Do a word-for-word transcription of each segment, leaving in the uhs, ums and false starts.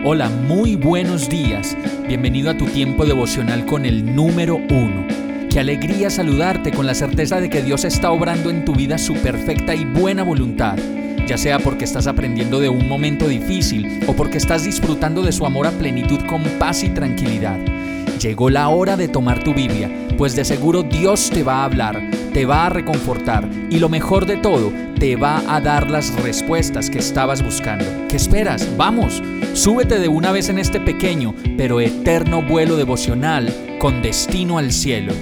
Hola, muy buenos días. Bienvenido a tu tiempo devocional con el número uno. Qué alegría saludarte con la certeza de que Dios está obrando en tu vida su perfecta y buena voluntad, ya sea porque estás aprendiendo de un momento difícil o porque estás disfrutando de su amor a plenitud con paz y tranquilidad. Llegó la hora de tomar tu Biblia, pues de seguro Dios te va a hablar, te va a reconfortar y lo mejor de todo, te va a dar las respuestas que estabas buscando. ¿Qué esperas? ¡Vamos! Súbete de una vez en este pequeño pero eterno vuelo devocional con destino al cielo.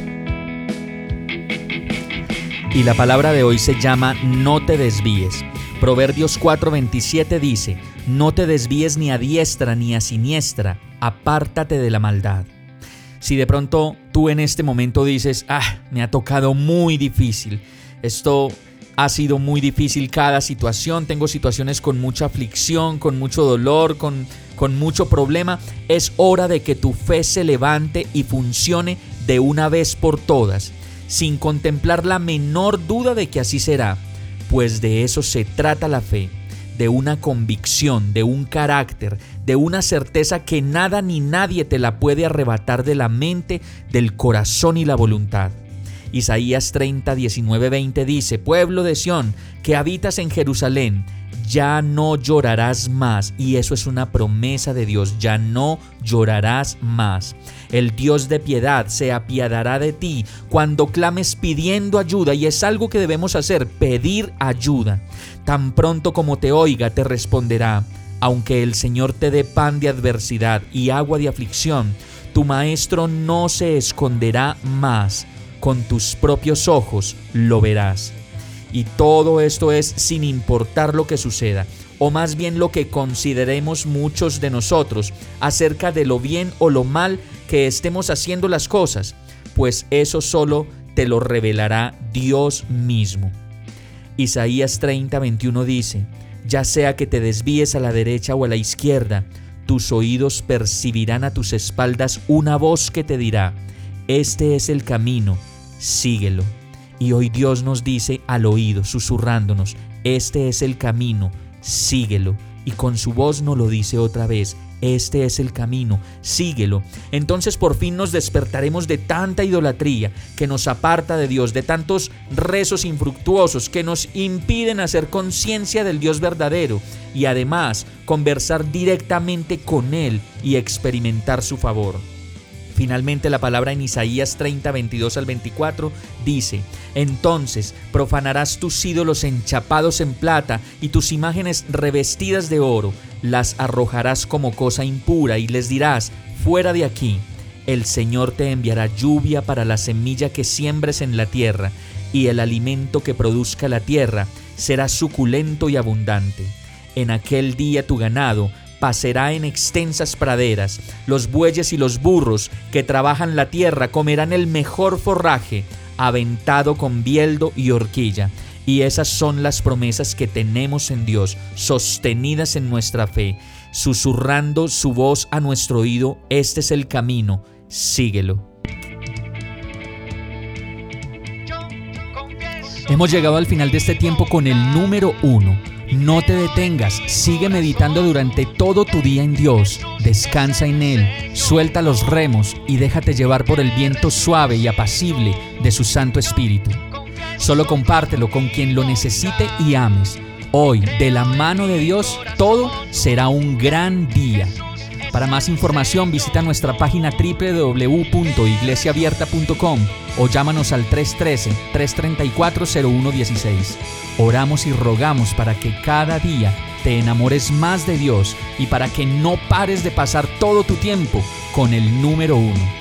Y la palabra de hoy se llama No te desvíes. Proverbios cuatro veintisiete dice: No te desvíes ni a diestra ni a siniestra, apártate de la maldad. Si de pronto tú en este momento dices: ah, me ha tocado muy difícil, esto ha sido muy difícil cada situación, tengo situaciones con mucha aflicción, con mucho dolor, con, con mucho problema, es hora de que tu fe se levante y funcione de una vez por todas, sin contemplar la menor duda de que así será, pues de eso se trata la fe, de una convicción, de un carácter, de una certeza que nada ni nadie te la puede arrebatar de la mente, del corazón y la voluntad. Isaías treinta, diecinueve, veinte dice: Pueblo de Sión, que habitas en Jerusalén, ya no llorarás más. Y eso es una promesa de Dios, ya no llorarás más. El Dios de piedad se apiadará de ti cuando clames pidiendo ayuda, y es algo que debemos hacer, pedir ayuda. Tan pronto como te oiga, te responderá. Aunque el Señor te dé pan de adversidad y agua de aflicción, tu Maestro no se esconderá más. Con tus propios ojos lo verás. Y todo esto es sin importar lo que suceda, o más bien lo que consideremos muchos de nosotros acerca de lo bien o lo mal que estemos haciendo las cosas, pues eso solo te lo revelará Dios mismo. Isaías treinta, veintiuno dice: Ya sea que te desvíes a la derecha o a la izquierda, tus oídos percibirán a tus espaldas una voz que te dirá: Este es el camino, síguelo. Y hoy Dios nos dice al oído, susurrándonos: Este es el camino, síguelo. Y con su voz nos lo dice otra vez: Este es el camino, síguelo. Entonces por fin nos despertaremos de tanta idolatría que nos aparta de Dios, de tantos rezos infructuosos que nos impiden hacer conciencia del Dios verdadero y además conversar directamente con Él y experimentar su favor. Finalmente, la palabra en Isaías treinta, veintidós al veinticuatro dice: Entonces profanarás tus ídolos enchapados en plata y tus imágenes revestidas de oro, las arrojarás como cosa impura y les dirás: Fuera de aquí. El Señor te enviará lluvia para la semilla que siembres en la tierra, y el alimento que produzca la tierra será suculento y abundante. En aquel día tu ganado pasará en extensas praderas, los bueyes y los burros que trabajan la tierra comerán el mejor forraje, aventado con bieldo y horquilla. Y esas son las promesas que tenemos en Dios, sostenidas en nuestra fe, susurrando su voz a nuestro oído: Este es el camino, síguelo. Hemos llegado al final de este tiempo con el número uno. No te detengas, sigue meditando durante todo tu día en Dios, descansa en Él, suelta los remos y déjate llevar por el viento suave y apacible de su Santo Espíritu. Solo compártelo con quien lo necesite y ames. Hoy, de la mano de Dios, todo será un gran día. Para más información visita nuestra página doble u doble u doble u punto iglesia abierta punto com o llámanos al tres uno tres, tres tres cuatro, cero uno uno seis. Oramos y rogamos para que cada día te enamores más de Dios y para que no pares de pasar todo tu tiempo con el número uno.